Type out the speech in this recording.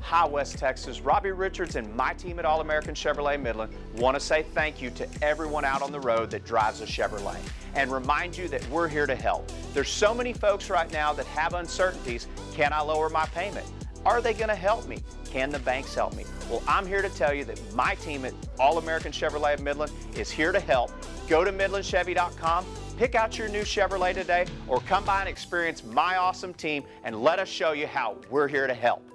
Hi, West Texas. Robbie Richards and my team at All American Chevrolet Midland want to say thank you to everyone out on the road that drives a Chevrolet and remind you that we're here to help. There's so many folks right now that have uncertainties. Can I lower my payment? Are they going to help me? Can the banks help me? Well, I'm here to tell you that my team at All American Chevrolet of Midland is here to help. Go to MidlandChevy.com, pick out your new Chevrolet today, or come by and experience my awesome team and let us show you how we're here to help.